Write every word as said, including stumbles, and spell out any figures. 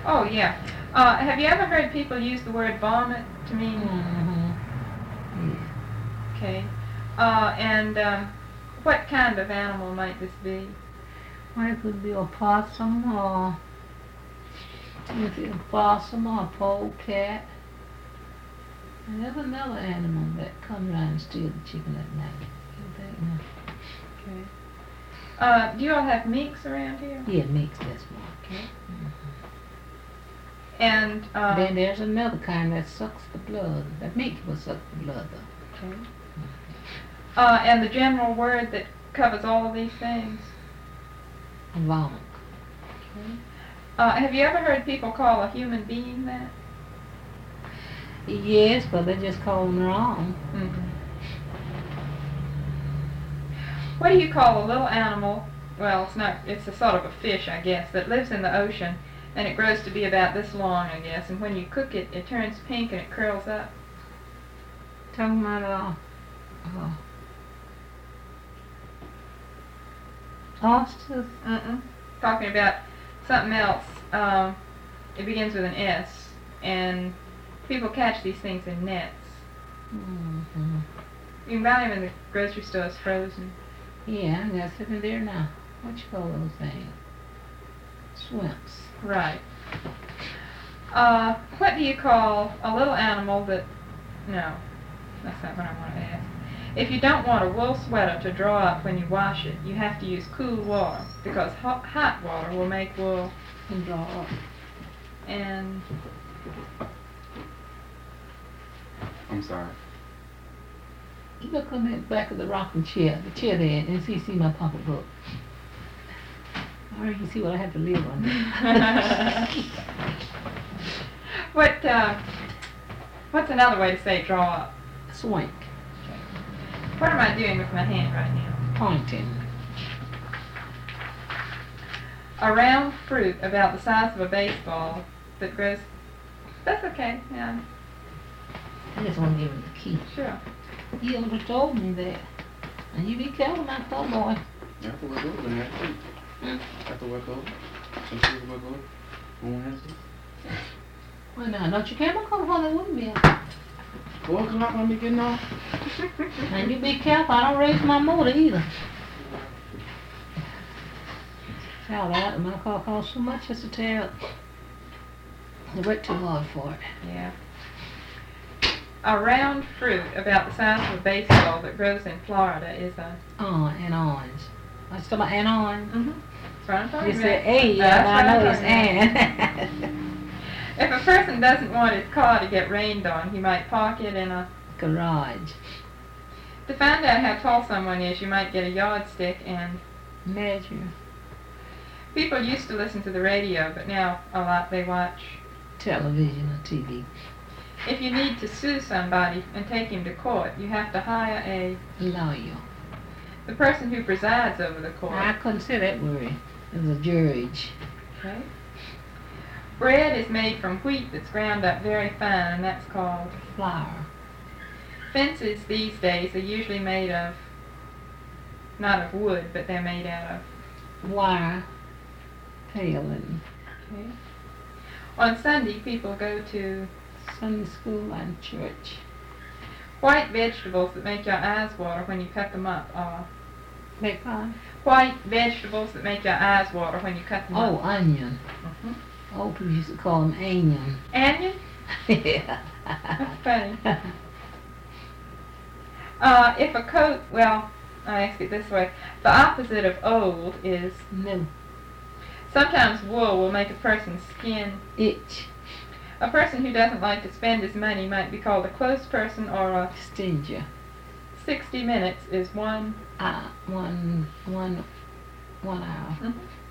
Oh, yeah. Uh, have you ever heard people use the word vomit to mean... Mm-hmm. Yeah. Okay. Uh, and um, what kind of animal might this be? Well, it could be a possum or is it a possum or a polecat. And there's another animal that comes around and steals the chicken at night. Okay. Uh, do you all have minks around here? Yeah, minks, that's one. Okay. Mm-hmm. And uh, then there's another kind that sucks the blood. That mink will suck the blood though. Okay. Uh, and the general word that covers all of these things? A vonk. Okay. Uh, have you ever heard people call a human being that? Yes, but they just call them wrong. Mm-hmm. What do you call a little animal? Well, it's not. It's a sort of a fish, I guess, that lives in the ocean, and it grows to be about this long, I guess. And when you cook it, it turns pink and it curls up. Talking about uh, uh, oysters. Mm-mm. Talking about something else. Um, it begins with an S, and people catch these things in nets. Mm-hmm. You can buy them in the grocery stores frozen. Yeah, I got sitting there now. What you call those things? Shrimps. Right. Uh, what do you call a little animal that... No, that's not what I want to ask. If you don't want a wool sweater to draw up when you wash it, you have to use cool water, because hot, hot water will make wool And draw up. and... I'm sorry. You look on the back of the rocking chair, the chair there, and see, see my pocketbook. Or you can see what I have to live on. what, uh, what's another way to say draw up? Swank. What am I doing with my hand right now? Pointing. A round fruit about the size of a baseball that grows... That's okay, yeah, I just want to give him the key. sure. He would have told me that. And you be careful, my cowboy. You have to work over and have to. Hmm? Have to work over. Some people work over. Won't have to. Well, now, don't you care my cowboy? That wouldn't be. Four o'clock when we getting off. And you be careful, I don't raise my motor either. Tell that, my car costs so much just to tear up. I work too hard for it. Yeah. A round fruit about the size of a baseball that grows in Florida is a... Oh, and orange. I was talking about an orange. Mm-hmm. That's what I'm talking You about. said A, That's yeah, what I I'm know it's talking about. Ann. If a person doesn't want his car to get rained on, he might park it in a... Garage. To find out how tall someone is, you might get a yardstick and... Measure. People used to listen to the radio, but now a lot they watch. Television or T V. If you need to sue somebody and take him to court, you have to hire a... Lawyer. the person who presides over the court. I couldn't say that word. It was a judge. Okay. Bread is made from wheat that's ground up very fine, and that's called... Flour. Fences these days are usually made of, not of wood, but they're made out of... Wire. Paling. Okay. On Sunday, people go to... Sunday school and church. White vegetables that make your eyes water when you cut them up are... Beg pardon? White vegetables that make your eyes water when you cut them Oh, up. onion. Mm-hmm. Old people used to call them onion. Onion? Yeah. That's funny. Uh, if a coat, well, I ask it this way. The opposite of old is... No. Sometimes wool will make a person's skin... Itch. A person who doesn't like to spend his money might be called a close person, or a... Stinger. sixty minutes is one... Uh, one, one, one hour. Mm-hmm.